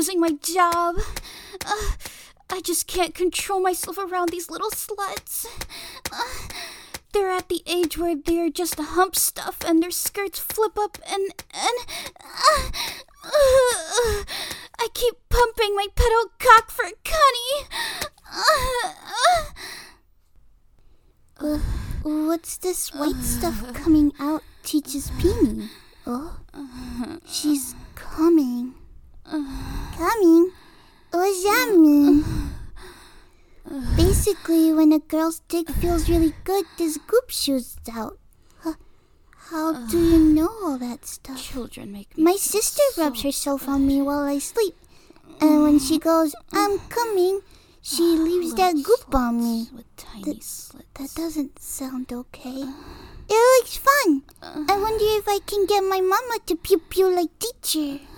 losing my job. I just can't control myself around these little sluts. They're at the age where they're just hump stuff and their skirts flip up and I keep pumping my pedal cock for Connie. What's this white stuff coming out Teach's peenie? Oh, she's coming. Coming? What's that mean? Basically, when a girl's dick feels really good, this goop shoots out. How do you know all that stuff? Children make me My sister rubs herself on me while I sleep. And when she goes, I'm coming, she leaves that goop on me. With tiny slits. That doesn't sound okay. It looks fun. I wonder if I can get my mama to pew-pew like teacher.